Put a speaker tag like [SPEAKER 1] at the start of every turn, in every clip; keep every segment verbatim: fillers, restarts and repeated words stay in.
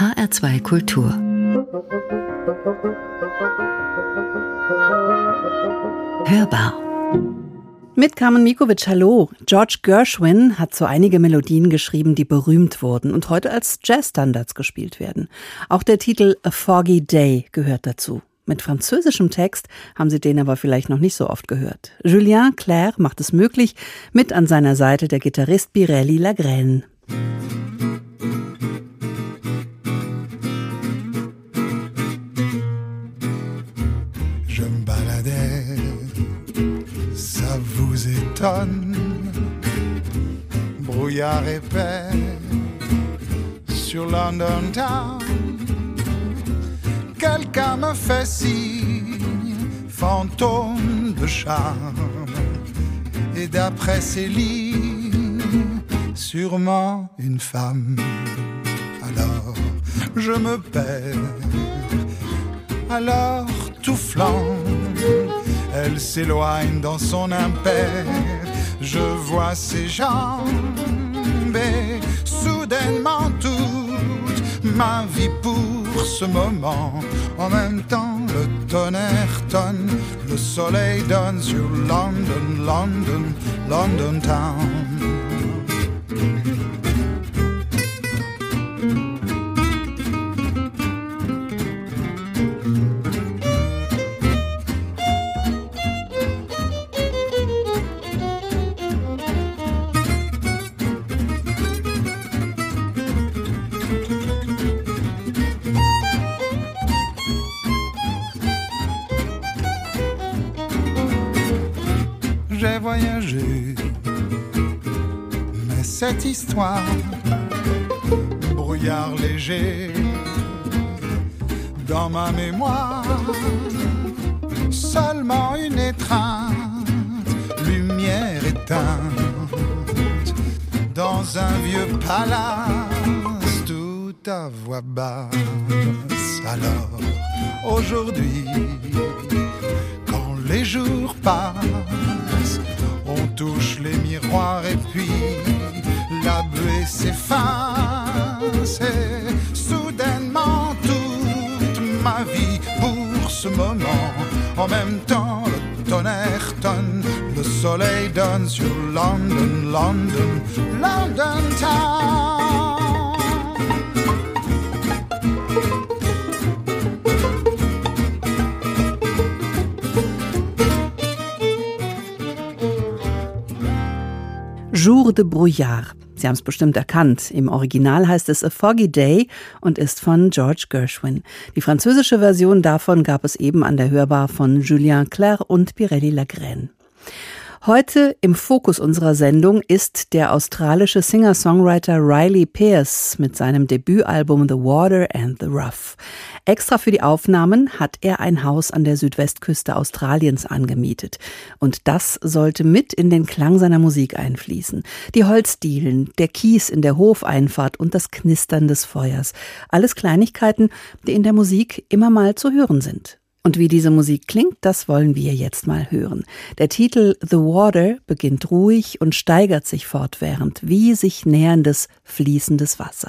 [SPEAKER 1] H R zwei Kultur. Hörbar.
[SPEAKER 2] Mit Carmen Mikovic, hallo. George Gershwin hat so einige Melodien geschrieben, die berühmt wurden und heute als Jazzstandards gespielt werden. Auch der Titel A Foggy Day gehört dazu. Mit französischem Text haben Sie den aber vielleicht noch nicht so oft gehört. Julien Clerc macht es möglich, mit an seiner Seite der Gitarrist Biréli Lagrène.
[SPEAKER 3] Je me baladais, ça vous étonne, brouillard épais sur London Town. Quelqu'un me fait signe, fantôme de charme, et d'après ces lignes, sûrement une femme. Alors je me perds, alors tout flambe, elle s'éloigne dans son impair. Je vois ses jambes et soudainement toute ma vie pour ce moment. En même temps le tonnerre tonne, le soleil donne sur London, London, London Town. J'ai voyagé, mais cette histoire, brouillard léger, dans ma mémoire, seulement une étreinte, lumière éteinte, dans un vieux palace, tout à voix basse. Alors, aujourd'hui, quand les jours passent, on touche les miroirs et puis la buée s'efface. Et soudainement toute ma vie pour ce moment. En même temps le tonnerre tonne, le soleil donne sur London, London, London Town.
[SPEAKER 2] Jour de Brouillard. Sie haben es bestimmt erkannt. Im Original heißt es A Foggy Day und ist von George Gershwin. Die französische Version davon gab es eben an der Hörbar von Julien Clerc und Biréli Lagrène. Heute im Fokus unserer Sendung ist der australische Singer-Songwriter Riley Pearce mit seinem Debütalbum The Water and the Rough. Extra für die Aufnahmen hat er ein Haus an der Südwestküste Australiens angemietet. Und das sollte mit in den Klang seiner Musik einfließen. Die Holzdielen, der Kies in der Hofeinfahrt und das Knistern des Feuers. Alles Kleinigkeiten, die in der Musik immer mal zu hören sind. Und wie diese Musik klingt, das wollen wir jetzt mal hören. Der Titel The Water beginnt ruhig und steigert sich fortwährend, wie sich näherndes, fließendes Wasser.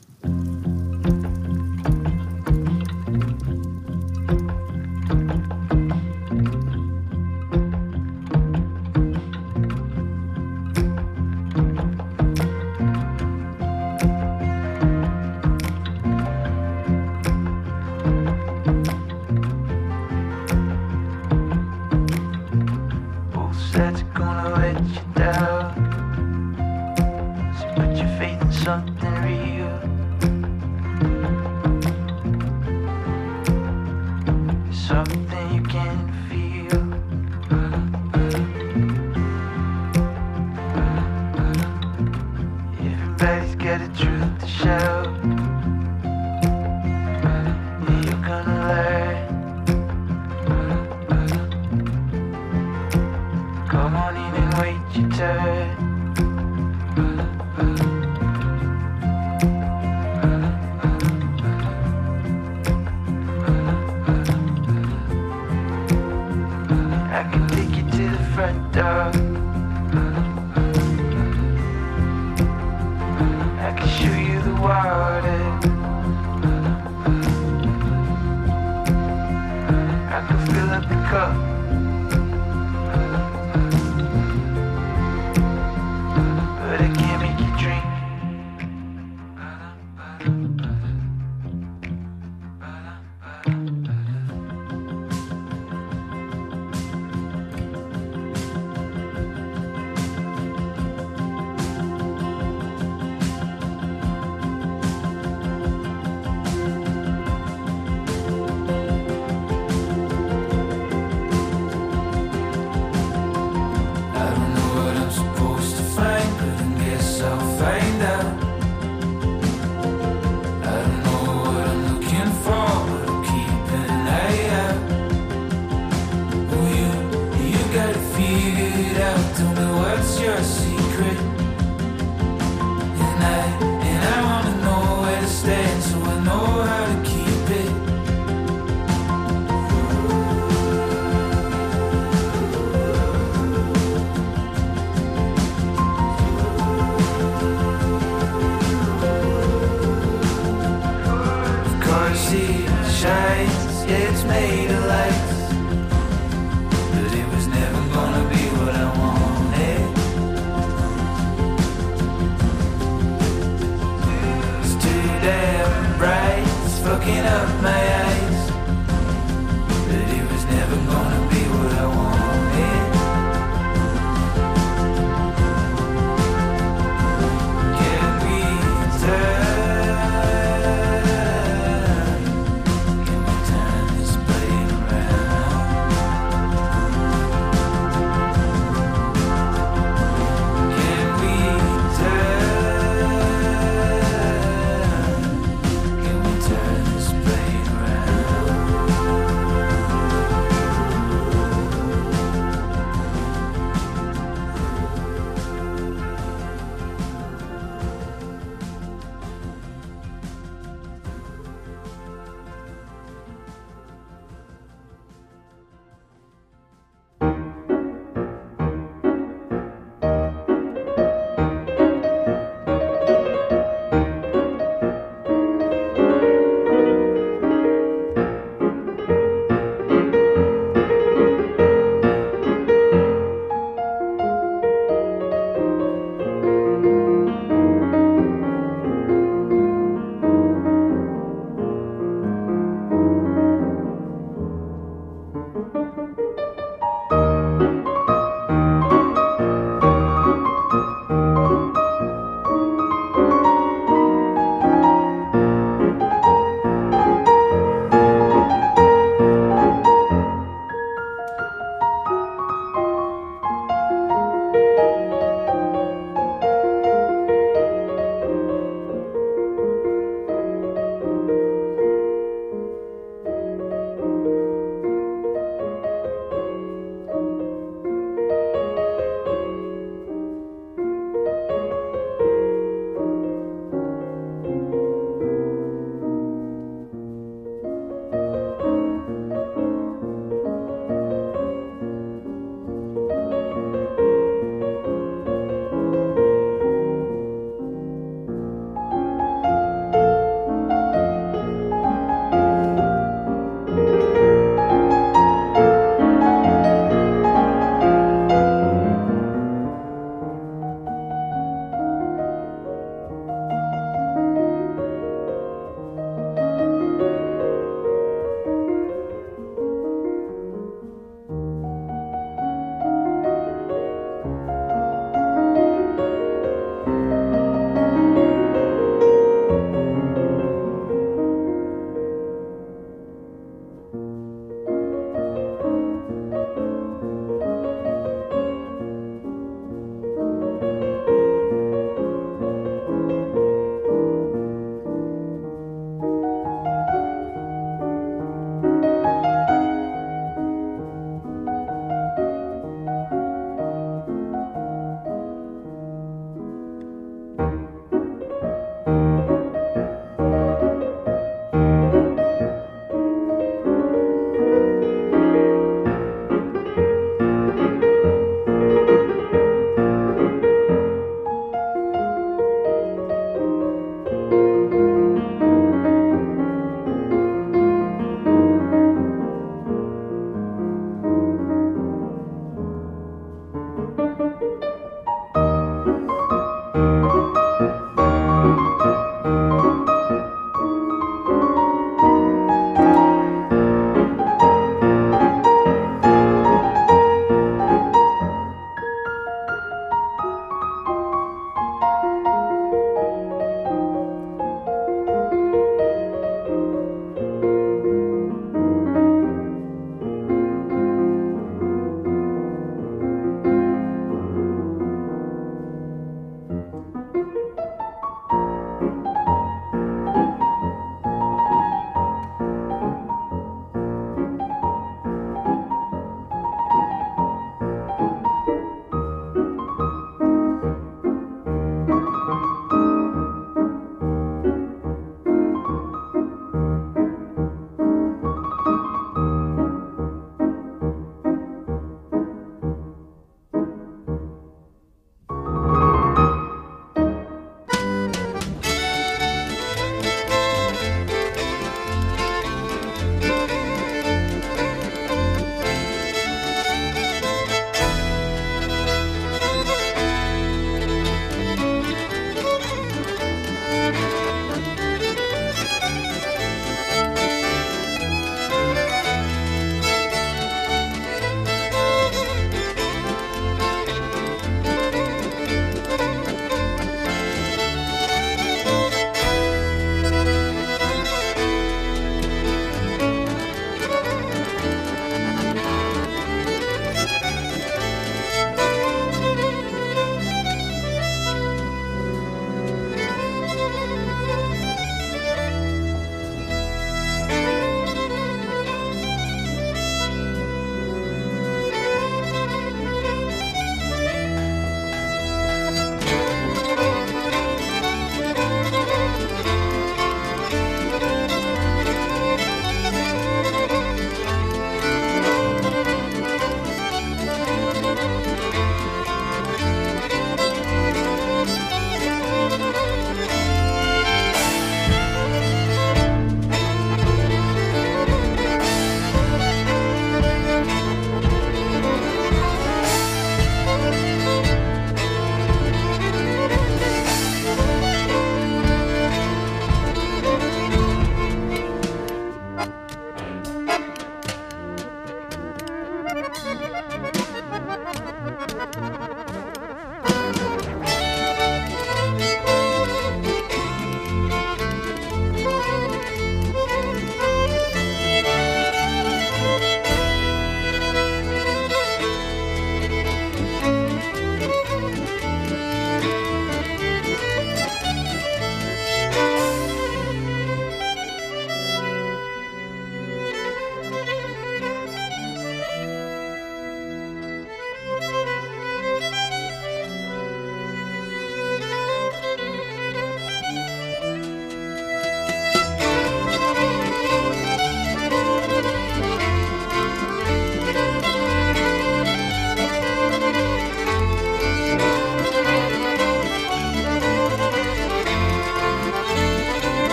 [SPEAKER 4] That's gonna let you down. So put your faith in something real. know how to keep it. Of course it shines, yeah, it's made of lights, but it was never gonna be what I wanted. It's too damn bright, it's fucking up my eyes, but it was never gonna be what I wanted. Can we turn? Can we turn this plane around? Can we turn? Can we turn this plane around?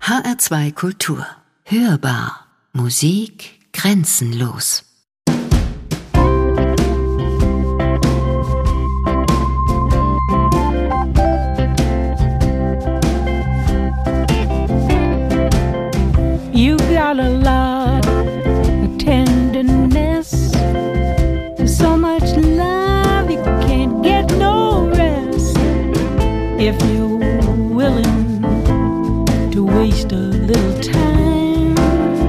[SPEAKER 1] H R zwei Kultur. Hörbar. Musik grenzenlos.
[SPEAKER 5] You got a lot of tenderness, so much love you can't get no rest. If you're willing to waste a little time,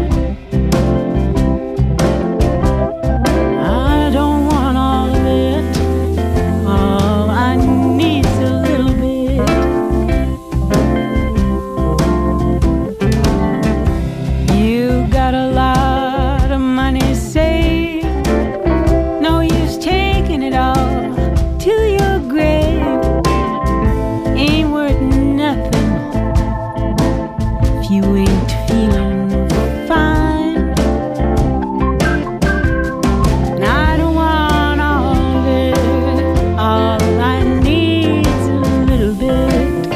[SPEAKER 5] I don't want all of it. All I need's a little bit. You got a lot of money saved, no use taking it all to your grave. Ain't worth nothing if you ain't feeling fine. And I don't want all of it, all I need's a little bit.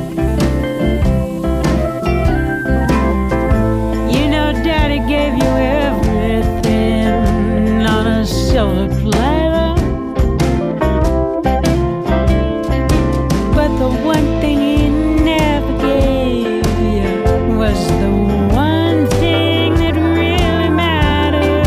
[SPEAKER 5] You know Daddy gave you everything on a silver platter, but the one thing he never gave you was the one thing that really mattered.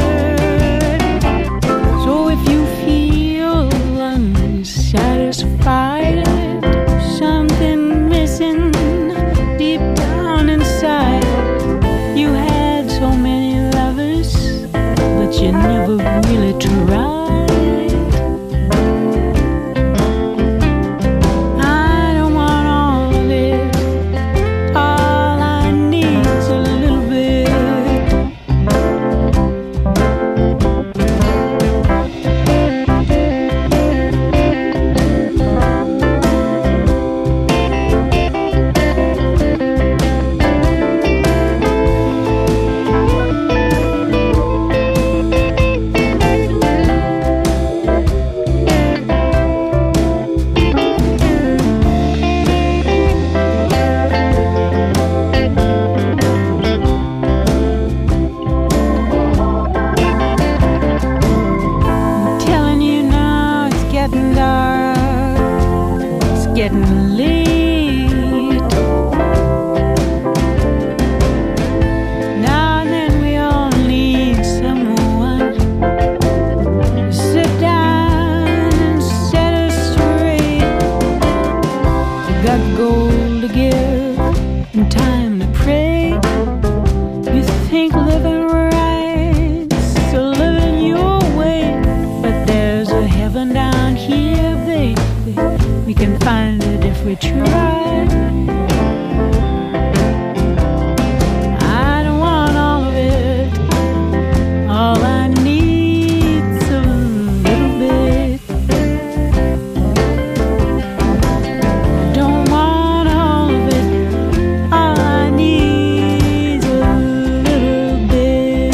[SPEAKER 5] So if you feel unsatisfied, something missing deep down inside, you had so many lovers, but you never really tried. I don't want all of it, all I need's a little bit. I'm telling you now, it's getting dark, it's getting late. Now and then we all need someone to sit down and set us straight. You got gold to give and time to pray. You think living right's so living your way, but there's a heaven down here, baby. We can find it if we try. I don't want all of it, all I need's a little bit. I don't want all of it, all I need's a little bit.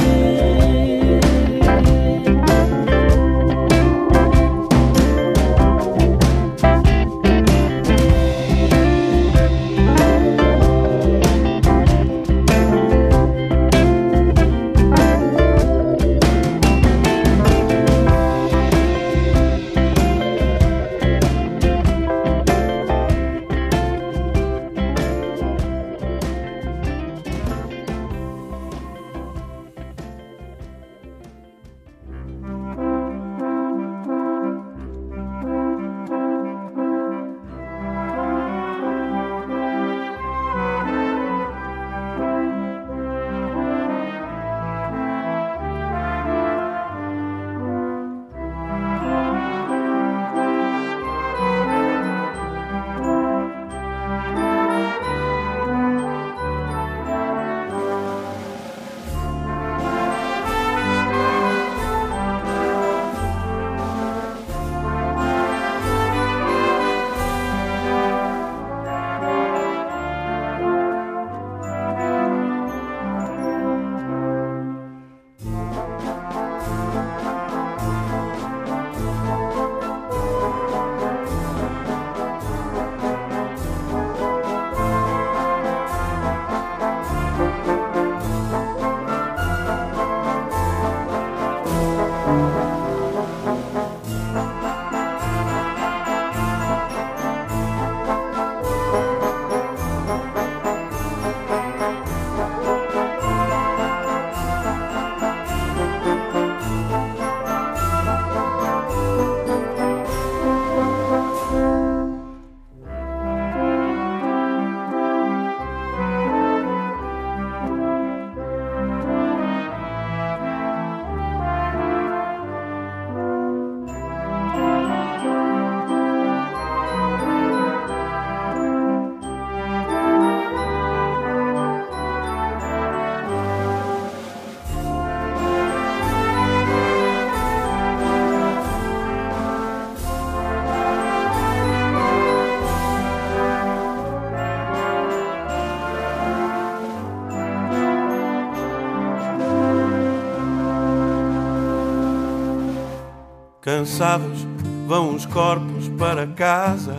[SPEAKER 6] Cansados vão os corpos para casa,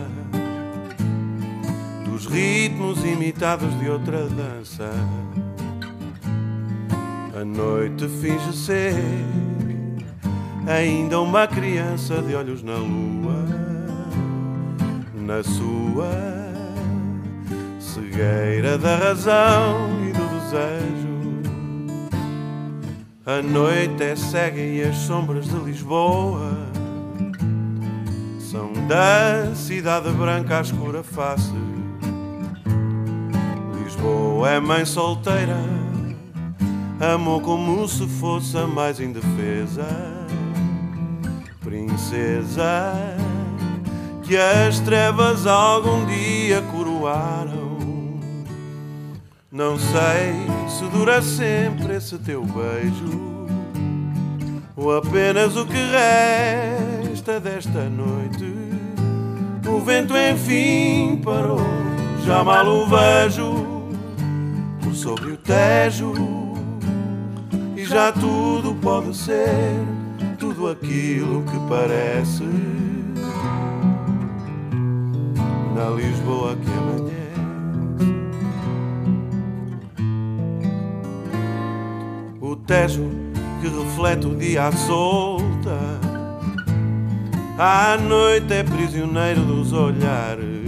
[SPEAKER 6] dos ritmos imitados de outra dança. A noite finge ser ainda uma criança de olhos na lua, na sua cegueira da razão e do desejo. A noite é cega e as sombras de Lisboa são da cidade branca à escura face. Lisboa é mãe solteira, amou como se fosse a mais indefesa princesa que as trevas algum dia coroaram. Não sei se dura sempre esse teu beijo ou apenas o que resta desta noite. O vento enfim parou, já mal o vejo por sobre o Tejo, e já tudo pode ser, tudo aquilo que parece, na Lisboa que amanhece. O Tejo que reflete o dia à solta, à noite é prisioneiro dos olhares.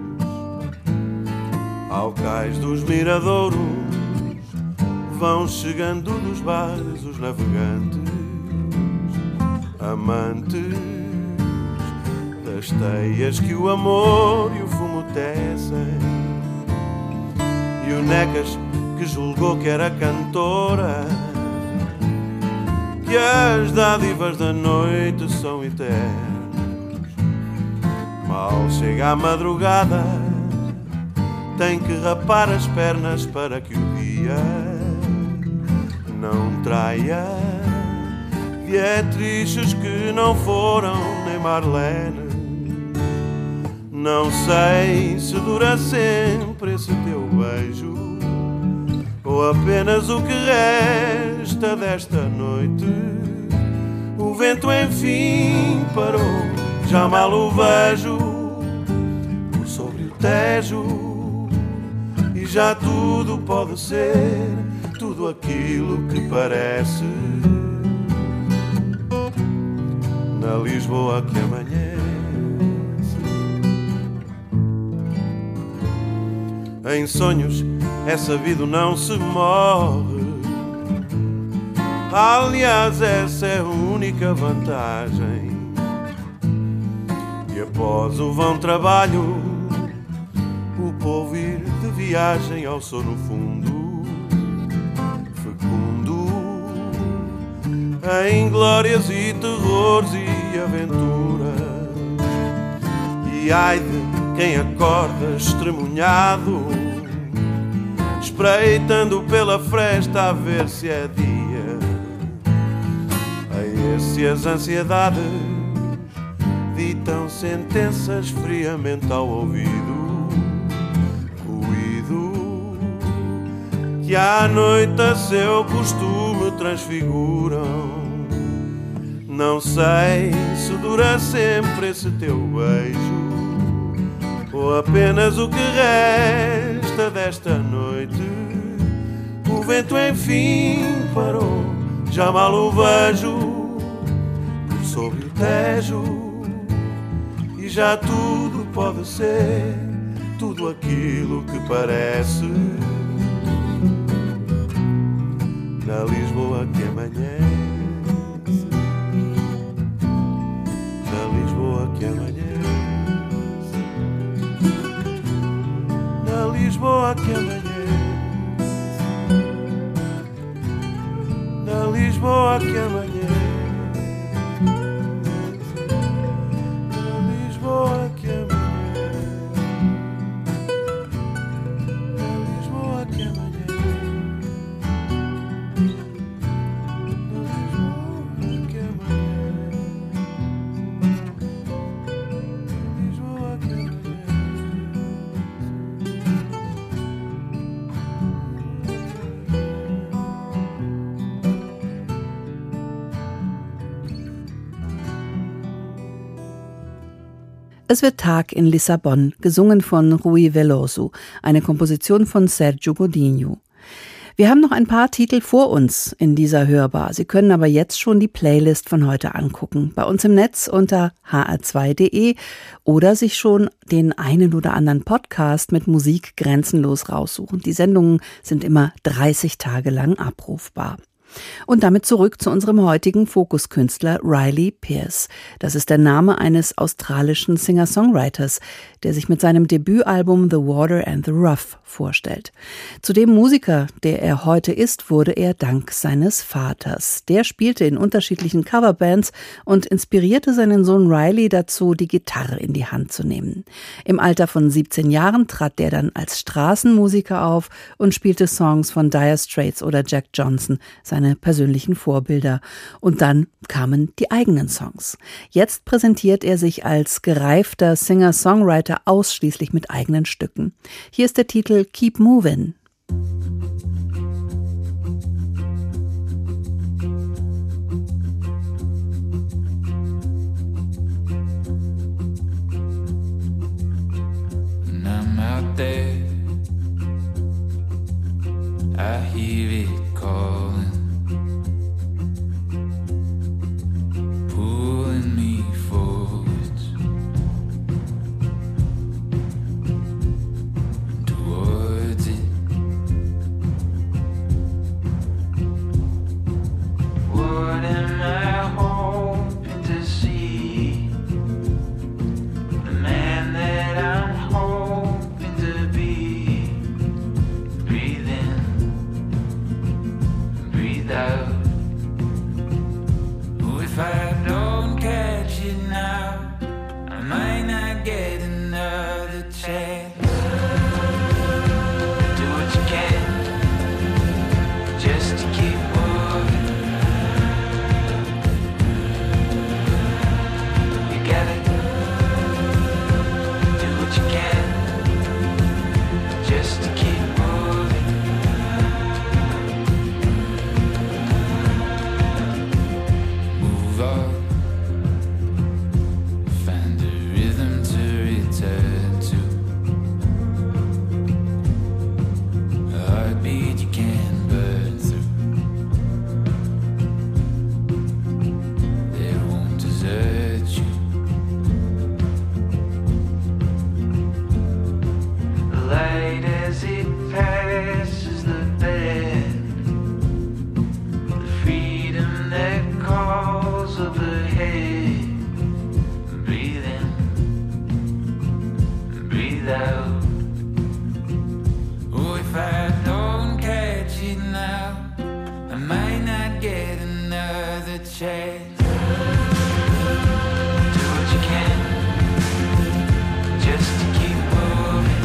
[SPEAKER 6] Ao cais dos miradouros vão chegando dos bares os navegantes, amantes das teias que o amor e o fumo tecem. E o Necas que julgou que era cantora, que as dádivas da noite são eternas. Mal chega a madrugada, tem que rapar as pernas para que o dia não traia Dietriches que não foram nem Marlene. Não sei se dura sempre esse teu beijo ou apenas o que resta desta noite. O vento enfim parou, já mal o vejo por sobre o Tejo, e já tudo pode ser, tudo aquilo que parece, na Lisboa que amanhece. Em sonhos é sabido não se morre, aliás essa é a única vantagem. E após o vão trabalho, o povo ir de viagem ao sono fundo, fecundo em glórias e terrores e aventuras. E ai de quem acorda estremunhado, espreitando pela fresta a ver se é dia. A esse as ansiedades ditam sentenças friamente ao ouvido, ruído que à noite a seu costume transfiguram. Não sei se dura sempre esse teu beijo ou apenas o que resta desta noite. O vento enfim parou, já mal o vejo por sobre o Tejo, e já tudo pode ser, tudo aquilo que parece, na Lisboa que amanhece, na Lisboa que amanhece. Lisboa que amanhece, na Lisboa que amanhece, na Lisboa que amanhece, na Lisboa que amanhece, na Lisboa que amanhece, na Lisboa que amanhece.
[SPEAKER 2] Es wird Tag in Lissabon, gesungen von Rui Veloso, eine Komposition von Sergio Godinho. Wir haben noch ein paar Titel vor uns in dieser Hörbar. Sie können aber jetzt schon die Playlist von heute angucken. Bei uns im Netz unter h r zwei punkt d e oder sich schon den einen oder anderen Podcast mit Musik grenzenlos raussuchen. Die Sendungen sind immer dreißig Tage lang abrufbar. Und damit zurück zu unserem heutigen Fokuskünstler Riley Pearce. Das ist der Name eines australischen Singer-Songwriters, der sich mit seinem Debütalbum The Water and the Rough vorstellt. Zu dem Musiker, der er heute ist, wurde er dank seines Vaters. Der spielte in unterschiedlichen Coverbands und inspirierte seinen Sohn Riley dazu, die Gitarre in die Hand zu nehmen. Im Alter von siebzehn Jahren trat der dann als Straßenmusiker auf und spielte Songs von Dire Straits oder Jack Johnson, seine persönlichen Vorbilder. Und dann kamen die eigenen Songs. Jetzt präsentiert er sich als gereifter Singer-Songwriter ausschließlich mit eigenen Stücken. Hier ist der Titel Keep Movin'.
[SPEAKER 4] And I'm out there, I hear it calling, pulling me forwards towards it. What am I hoping to see? The man that I'm hoping to be. Breathe in, breathe out. If I don't catch it now, I might not get another chance. Do what you can, just to keep moving. You gotta do what you can, just to keep moving. Move on. Find a rhythm to return to, a heartbeat you can burn through, that won't desert you. The light as it passes the bend, the freedom that calls overhead. Breathe in, breathe out. Oh, if I don't catch it now, I might not get another chance. Do what you can, just to keep moving.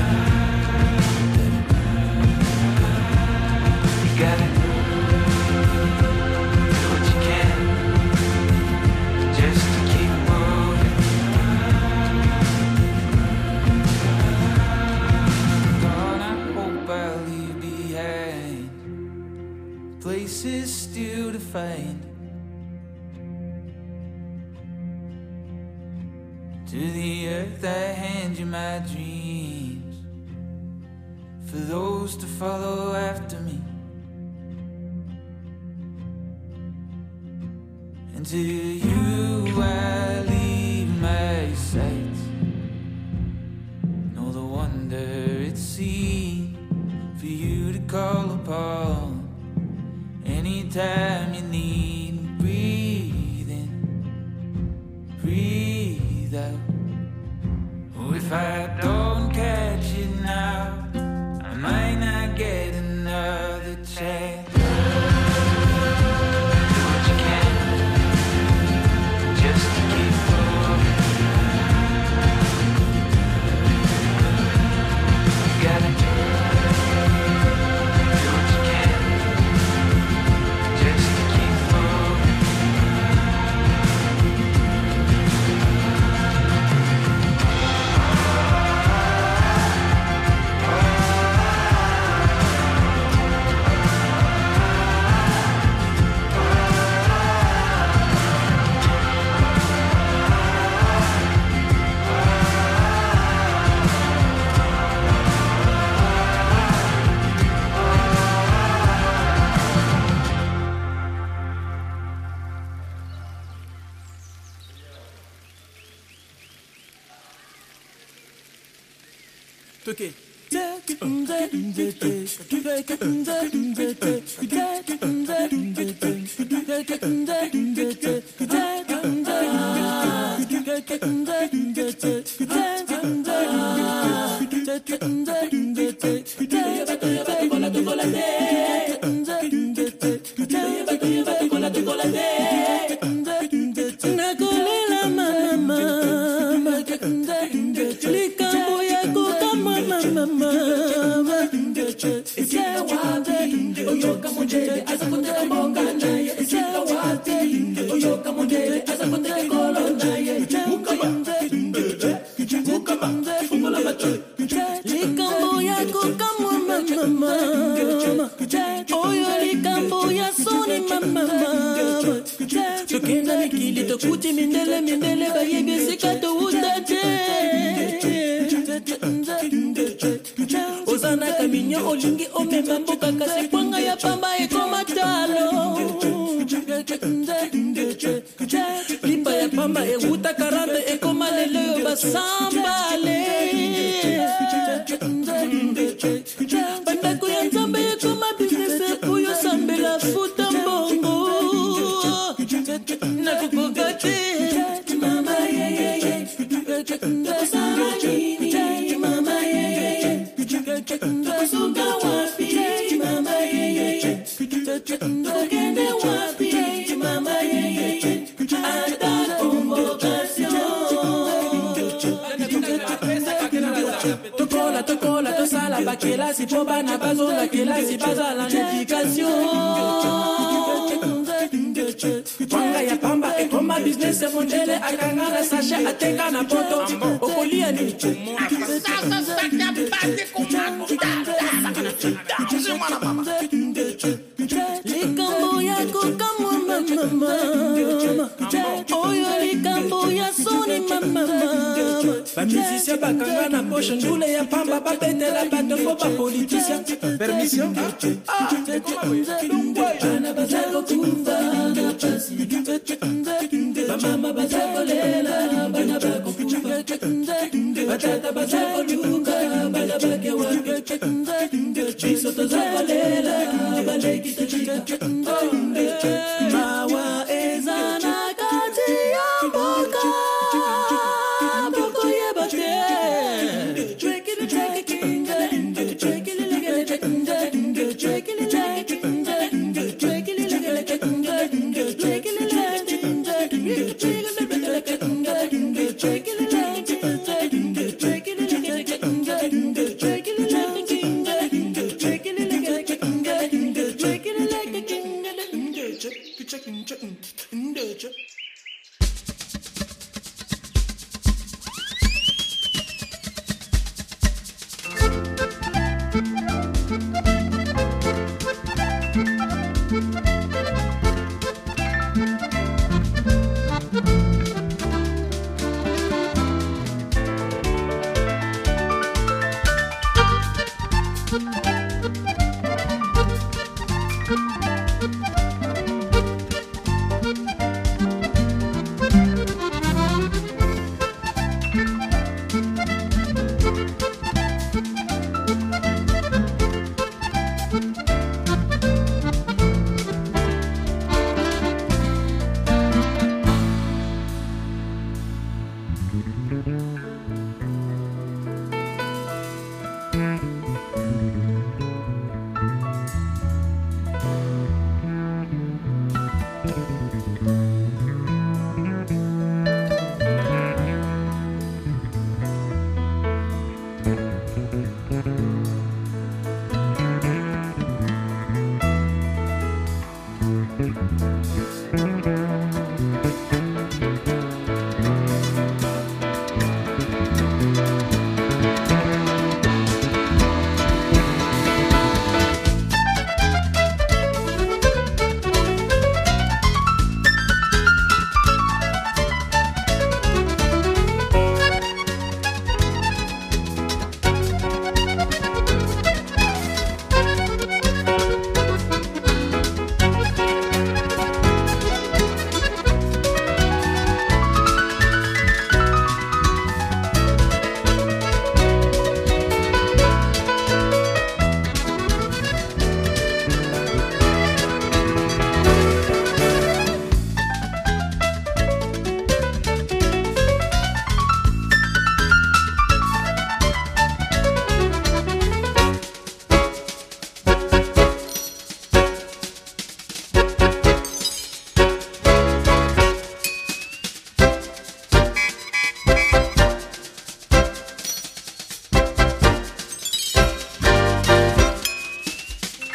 [SPEAKER 4] You gotta do what you can, just to keep moving. God, I hope I'll leave behind places still to find. To the earth I hand you my dreams, for those to follow after me. And to you I leave my sights, know the wonder it seems for you to call upon anytime you need. Breathe in, breathe out. Oh, if I don't catch it now, I might not get another chance. Do what you can, just to keep moving. You gotta do what you can, just to keep moving.
[SPEAKER 7] Okay. Osana caminho olingi omema mboka kasi kwanga ya pamba ekomatalo Lipa ya pamba euta karanda ekoma lelo basambale Bandako ya nzambe ekoma business kuyo sambela futa mbongo Nakukogate mama ye ye ye Nakosangini mama ye ye ye Nakosuka wapi mama ye ye ye Nakokende wapi mama ye ye ye Ata convocation Tokola tokola tosala bakela si poba na bazola kela si bazala notification Wanga ya pamba ekoma business monjele akangana sasha ateka na poto okolia ni sasa sasa bate kumako likambo yako kama mama oyo likambo ya soni mama Bamisisia bakangana poche ndule ya pamba babetela bato fo ba politicien permission ah na bazako kumba na pasi mama bazako lela bana bako kumba batata bazako luka bana bake wa chiso tozako lela baleki tachika mawa ezana kati ya boka Take it like a king.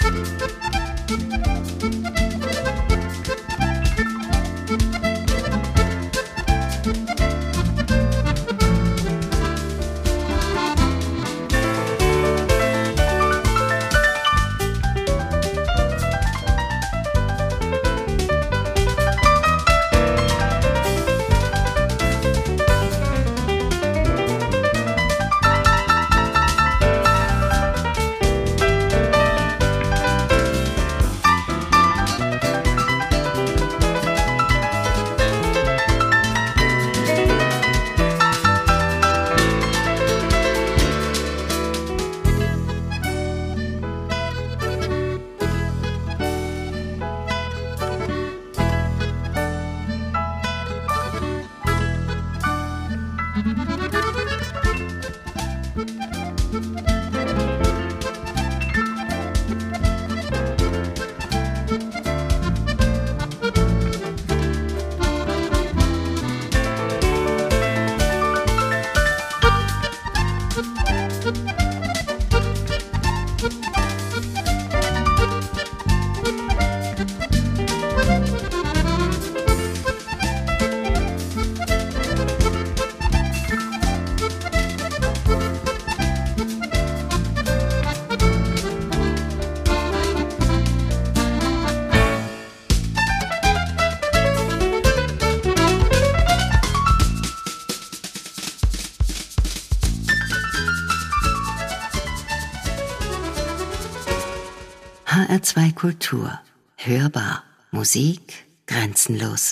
[SPEAKER 1] H R zwei Kultur. Hörbar. Musik grenzenlos.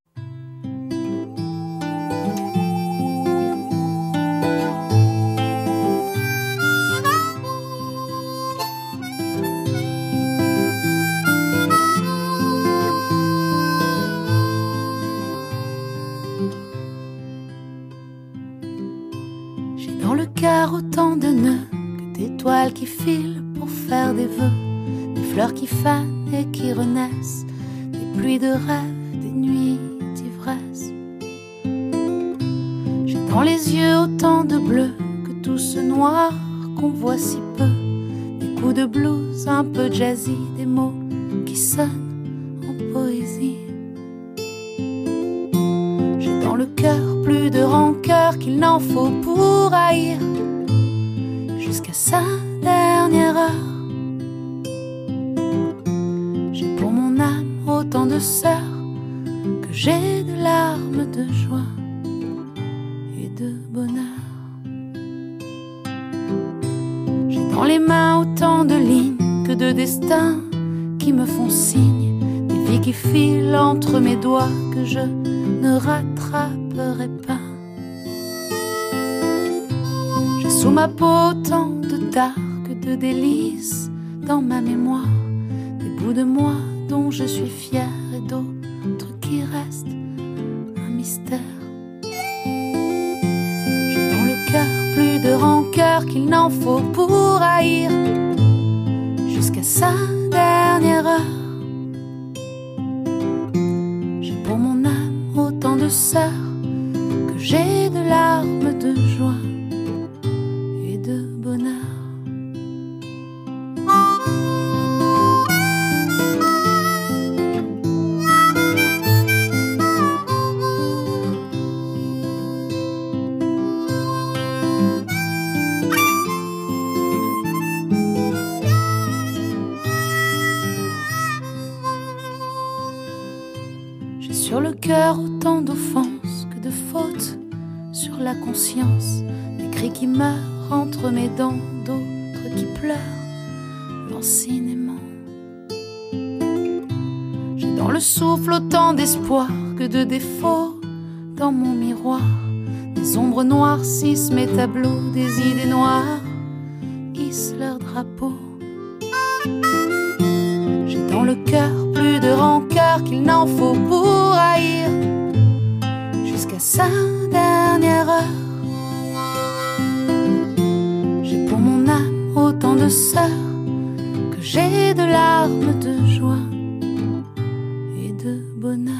[SPEAKER 8] J'ai dans le cœur autant de nœuds que d'étoiles qui filent pour faire des vœux. Des fleurs qui fanent et qui renaissent, des pluies de rêves, des nuits d'ivresse. J'ai dans les yeux autant de bleu que tout ce noir qu'on voit si peu. Des coups de blues un peu jazzy, des mots qui sonnent en poésie. J'ai dans le cœur plus de rancœur qu'il n'en faut pour haïr, jusqu'à sa dernière heure. Autant de sœurs que j'ai de larmes de joie et de bonheur. J'ai dans les mains autant de lignes que de destins qui me font signe, des vies qui filent entre mes doigts que je ne rattraperai pas. J'ai sous ma peau autant de tares que de délices dans ma mémoire, des bouts de moi dont je suis fière et d'autres qui restent un mystère. J'ai dans le cœur plus de rancœur qu'il n'en faut pour haïr, jusqu'à sa dernière heure. J'ai pour mon âme autant de sœurs que j'ai de larmes de joie et de bonheur. Sur le cœur autant d'offenses que de fautes sur la conscience, des cris qui meurent entre mes dents, d'autres qui pleurent lancinellement. J'ai dans le souffle autant d'espoir que de défauts dans mon miroir, des ombres noircissent mes tableaux, des idées noires hissent leurs drapeaux. J'ai dans le cœur plus de rancœur qu'il n'en faut pour haïr, jusqu'à sa dernière heure. J'ai pour mon âme autant de sœurs que j'ai de larmes de joie et de bonheur.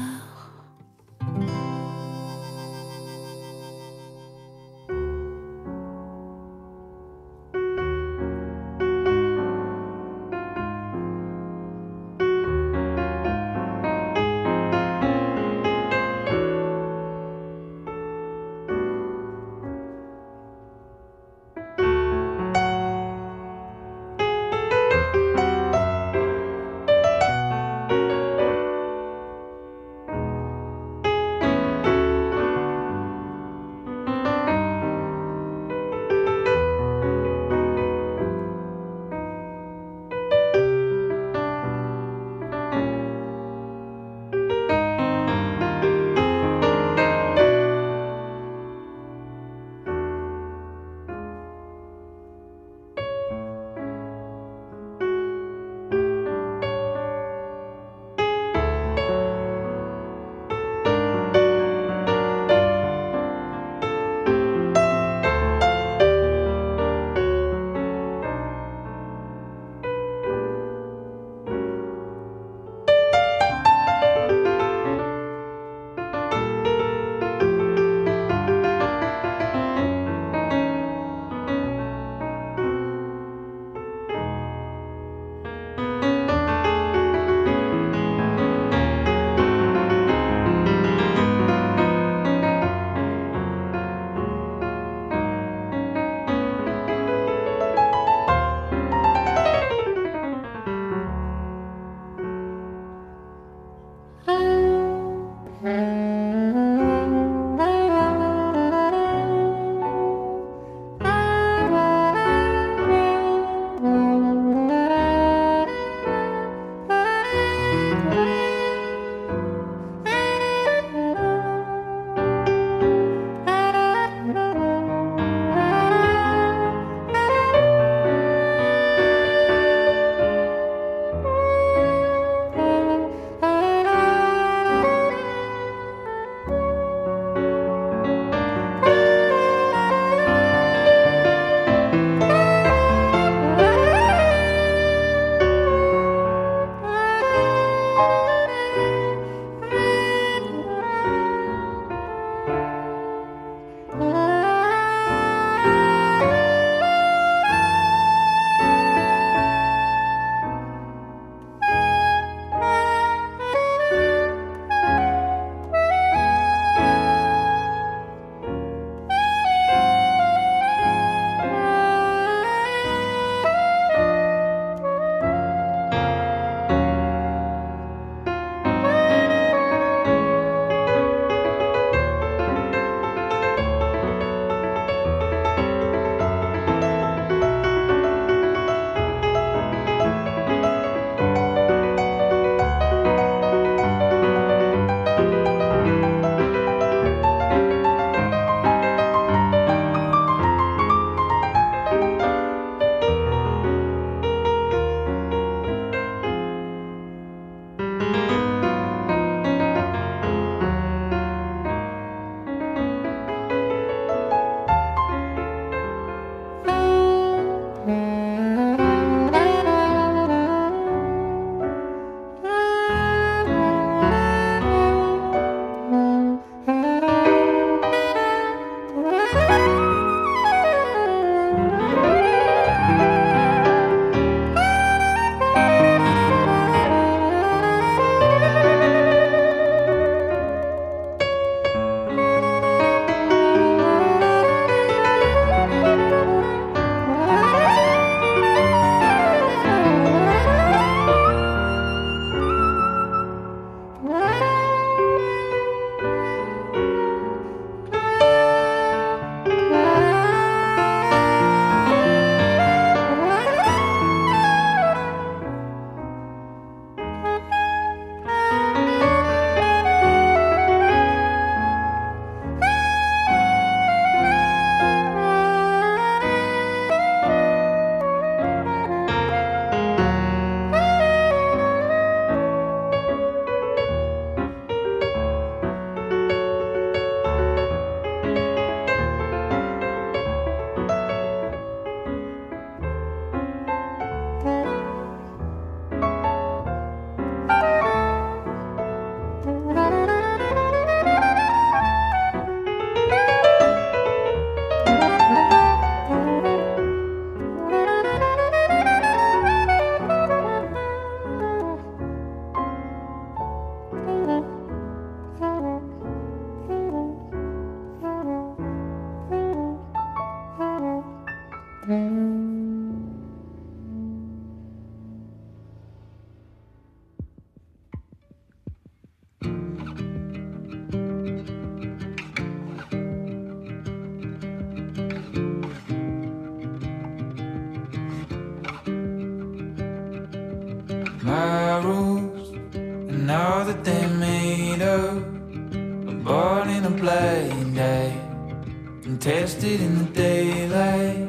[SPEAKER 4] my rules and all that they made of. I'm born in a blind day and tested in the daylight.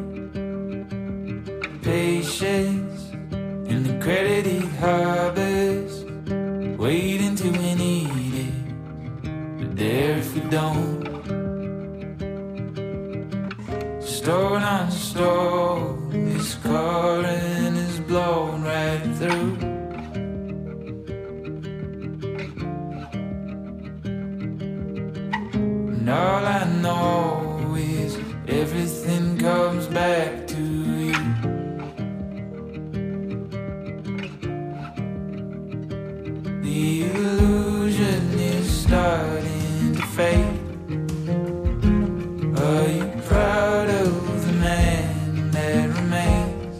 [SPEAKER 4] Patience in the credited harbors, waiting till we need it, but there if we don't. Stone on stone, this current is blown right through. And all I know is everything comes back to you. The illusion is starting to fade. Are you proud of the man that remains?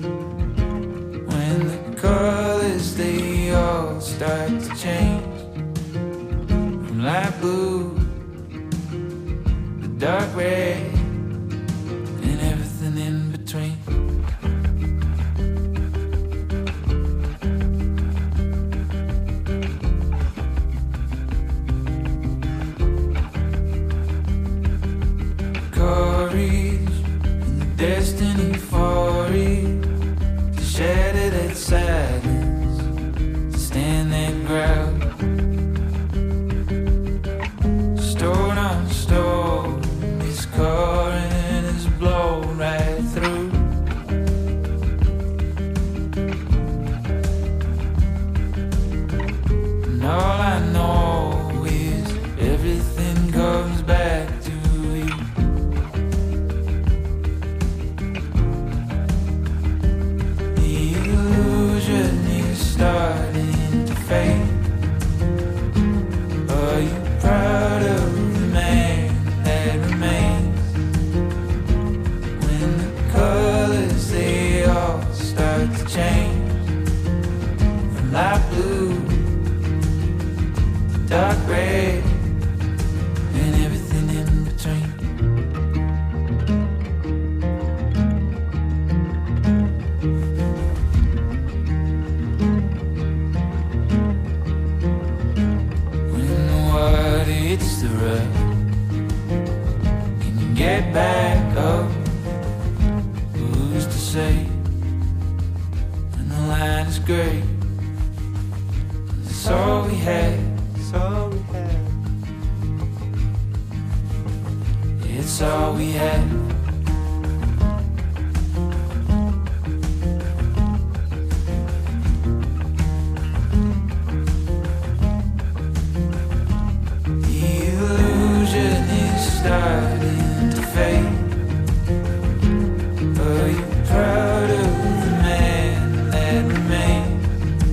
[SPEAKER 4] When the colors they all start to change, from light blue to dark red and everything in between. Destiny for it to shatter that silence, to stand that ground. Stone on stone, this current is blown right through. And all I know is everything comes back to you. Starting to fade. Are you proud of the man that remains? When the colors they all start to change, from light blue to dark red and everything in between. It's the rough. Can you get back up? Who's to say? And the line is gray. That's all we had. It's all we had. It's all we had. Starting to fade. Are you proud of the man that remains?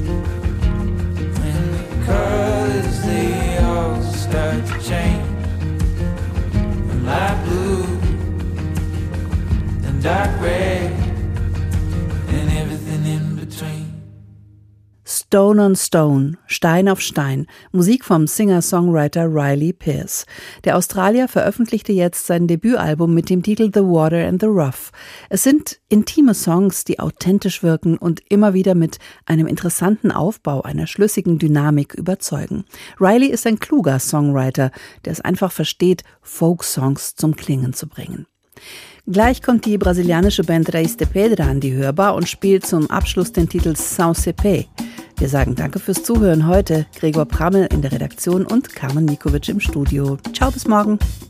[SPEAKER 4] When the colors they all start to change, from light blue and dark red and everything in between.
[SPEAKER 2] Stone on Stone, Stein auf Stein, Musik vom Singer-Songwriter Riley Pierce. Der Australier veröffentlichte jetzt sein Debütalbum mit dem Titel The Water and the Rough. Es sind intime Songs, die authentisch wirken und immer wieder mit einem interessanten Aufbau, einer schlüssigen Dynamik überzeugen. Riley ist ein kluger Songwriter, der es einfach versteht, Folk-Songs zum Klingen zu bringen. Gleich kommt die brasilianische Band Reis de Pedra an die Hörbar und spielt zum Abschluss den Titel Sans C P. Wir sagen danke fürs Zuhören heute. Gregor Prammel in der Redaktion und Carmen Mikovic im Studio. Ciao, bis morgen.